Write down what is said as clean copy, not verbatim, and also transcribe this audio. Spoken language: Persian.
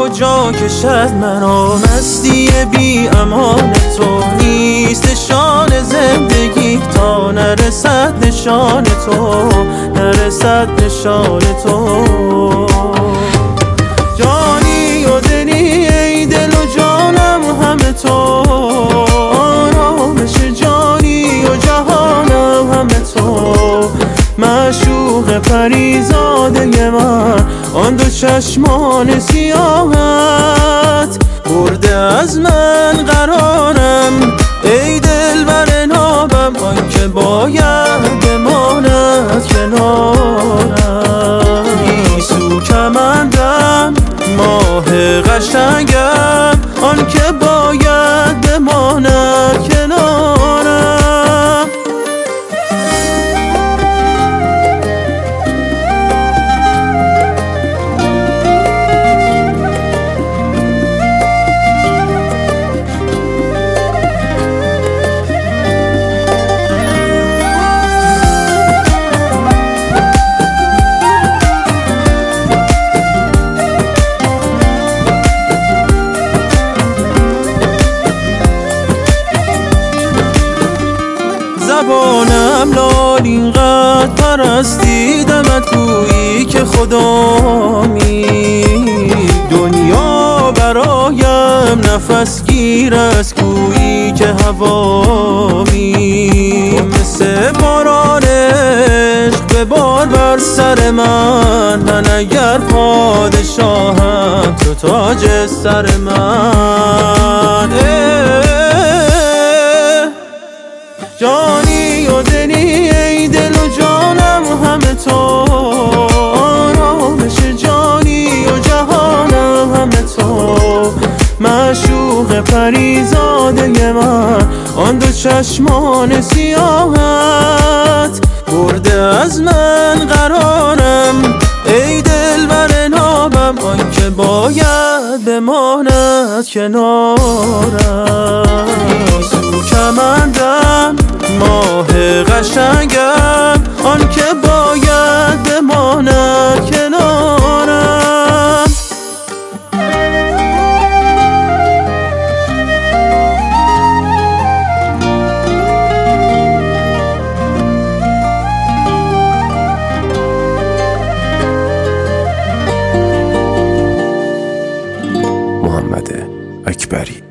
کجا کشد مرا مستی بی امان تو، نیست نشان زندگی تا نرسد نشان تو، نرسد نشان تو. جانی و دلی ای دل و جانم همه تو، آرامش جانی و جهانم همه تو. معشوق پریزاده من، آن دو چشمان سیاهت برده از من قرارم. ای دلبر نابم آن که باید بماند کنارم. گیسو کمندم ماه قشنگم، آن که باید بماند کنارم. زبانم لال اینقدر پرستیدمت گویی که خدامی. دنیا برایم نفس گیر است گویی که هوامی. مثل باران عشق ببار بر سر من اگر پادشاهم تو تاج سر من. جانی و دلی ای دل و جانم همه تو، آرامش جانی و جهانم همه تو. معشوق پریزاده من، آن دو چشمان سیاهت برده از من قرارم. ای دلبر نابم آن که باید بماند کنارم. گیسو کمندم ماه قشنگم، آن که باید بماند کنارم. محمد اکبری.